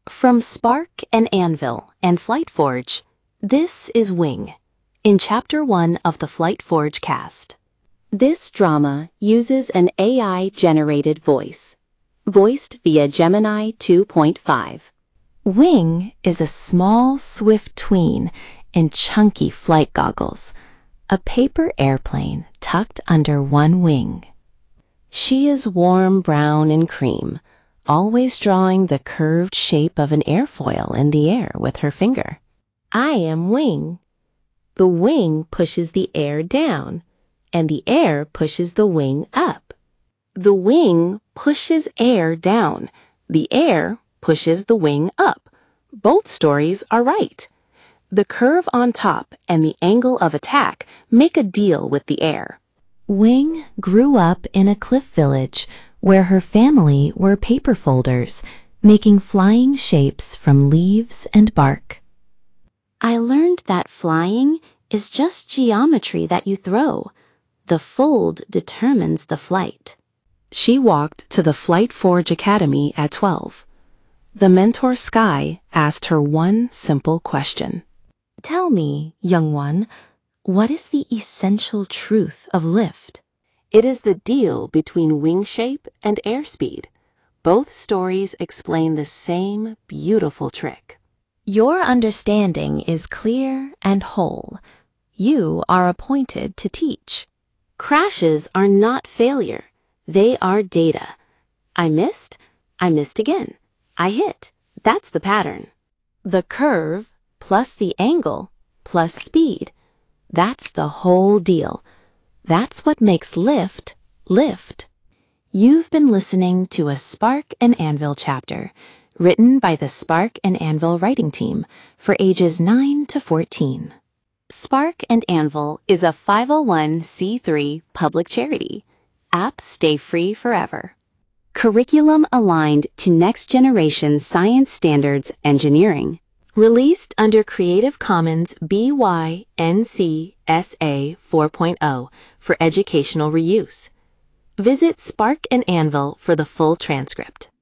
From Spark and Anvil and FlightForge, this is Wing, in Chapter 1 of the FlightForge cast. This drama uses an AI-generated voice, voiced via Gemini 2.5. Wing is a small, swift tween in chunky flight goggles, a paper airplane tucked under one wing. She is warm brown and cream, always drawing the curved shape of an airfoil in the air with her finger. I am Wing. The wing pushes the air down, and the air pushes the wing up. The wing pushes air down. The air pushes the wing up. Both stories are right. The curve on top and the angle of attack make a deal with the air. Wing grew up in a cliff village where her family were paper folders, making flying shapes from leaves and bark. I learned that flying is just geometry that you throw. The fold determines the flight. She walked to the FlightForge Academy at 12. The mentor Sky asked her one simple question. Tell me, young one, what is the essential truth of lift? It is the deal between wing shape and airspeed. Both stories explain the same beautiful trick. Your understanding is clear and whole. You are appointed to teach. Crashes are not failure. They are data. I missed again. I hit. That's the pattern. The curve plus the angle plus speed. That's the whole deal. That's what makes lift, lift. You've been listening to a Spark and Anvil chapter, written by the Spark and Anvil writing team for ages 9 to 14. Spark and Anvil is a 501c3 public charity. Apps stay free forever. Curriculum aligned to next-generation science standards engineering. Released under Creative Commons BY-NC SA 4.0 for educational reuse. Visit Spark and Anvil for the full transcript.